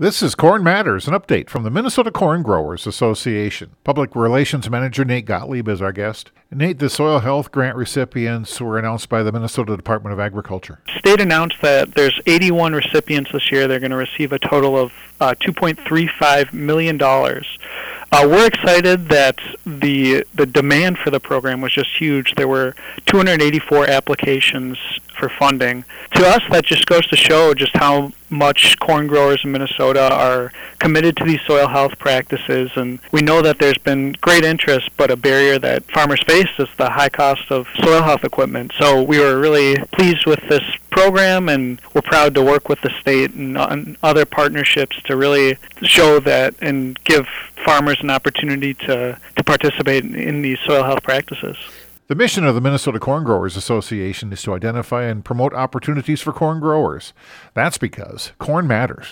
This is Corn Matters, an update from the Minnesota Corn Growers Association. Public Relations Manager Nate Gottlieb is our guest. Nate, the soil health grant recipients were announced by the Minnesota Department of Agriculture. State announced that there's 81 recipients this year. They're going to receive a total of $2.35 million. We're excited that the demand for the program was just huge. There were 284 applications for funding. To us, that just goes to show just how much corn growers in Minnesota are committed to these soil health practices, and we know that there's been great interest, but a barrier that farmers face is the high cost of soil health equipment. So we were really pleased with this program, and we're proud to work with the state and other partnerships to really show that and give farmers an opportunity to participate in these soil health practices. The mission of the Minnesota Corn Growers Association is to identify and promote opportunities for corn growers. That's because corn matters.